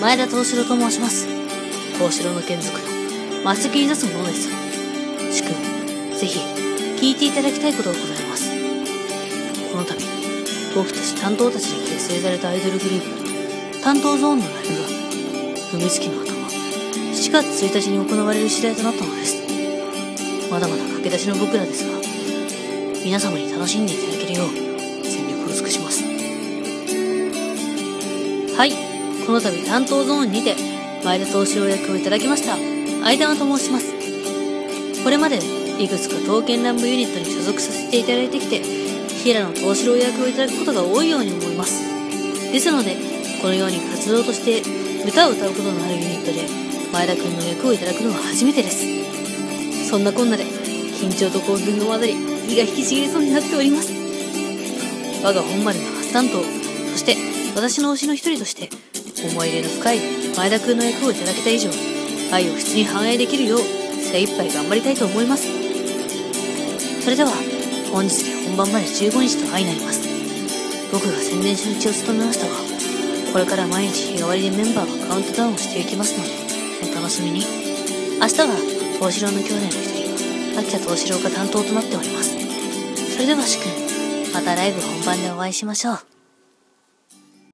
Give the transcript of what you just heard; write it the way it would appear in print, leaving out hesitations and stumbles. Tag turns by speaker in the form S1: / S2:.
S1: 前田藤四郎と申します。藤四郎の剣づくのマスキーザスものです。主君、ぜひ聞いていただきたいことがございます。この度、僕たち担当たちで結成されたアイドルグループ、担当ゾーンのライブが、海月の頭、7月1日に行われる次第となったのです。まだまだ駆け出しの僕らですが、皆様に楽しんでいただけるよう、全力を尽くします。はい、この度担当ゾーンにて、前田藤四郎役をいただきました、相玉と申します。これまで、いくつか刀剣乱舞ユニットに所属させていただいてきて、平野藤四郎役をいただくことが多いように思います。ですので、このように活動として歌を歌うことのあるユニットで、前田くんの役をいただくのは初めてです。そんなこんなで、緊張と興奮が混ざり、胃が引きちぎれそうになっております。我が本丸の初担当、そして私の推しの一人として、思い入れの深い前田くんの役をいただけた以上、愛を質に反映できるよう、精一杯頑張りたいと思います。それでは、本日で本番まで15日と相なります。僕が宣伝初日を務めましたが、これから毎日日替わりでメンバーがカウントダウンをしていきますので、お楽しみに。明日は、藤四郎の兄弟の一人、秋田藤四郎が担当となっております。それでは主君、またライブ本番でお会いしましょう。